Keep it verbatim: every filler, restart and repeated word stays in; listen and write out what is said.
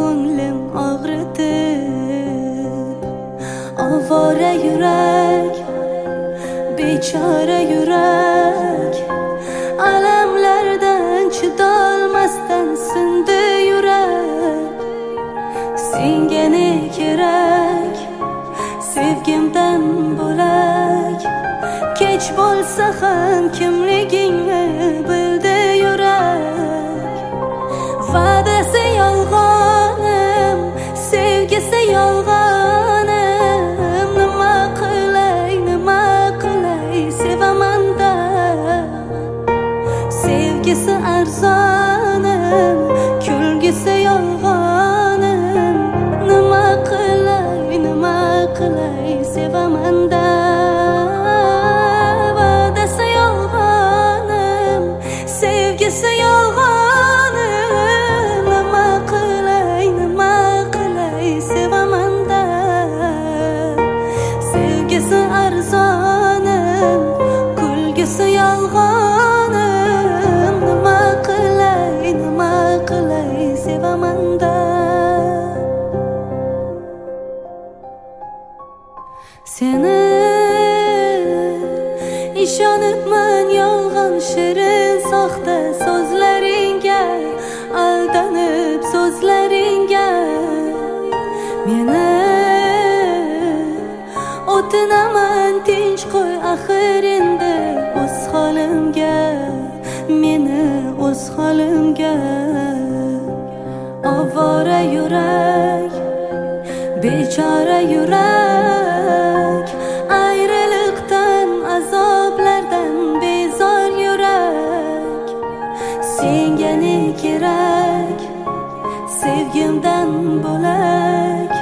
ko'nglim og'ritib, ovora yurak, bechora yurak, alamlardan chidolmasdan sindi yurak. Senga ne kerak, sevgimdan bo'lak, kech bo'lsa ham kimligingni bildi yurak. Va'dasi yolg'onim, sevgisi yolg'onim, nima qilay, nima qilay sevaman-da. Sevgisi arzonim, kulgisi yolg'onim, nima qilay, nima qilay sevaman-da. Va'dasi yolg'onim, sevgisi yolg'onim, nima qilay, nima qilay sevaman-da. Sevgisi arzonim, kulgisi yolg'onim, nima qilay, nima qilay sevaman-da. Seni ishonibman yolg'on shirin soxta so'zlaringga, aldanib so'zlaringga. Meni o'tinaman tinch qo'y axir endi o'z holimga, meni o'z holimga. Ovora yurak, bechora yurak, ayriliqdan azoblardan bezor yurak. Senga ne kerak, sevgimdan bo'lak,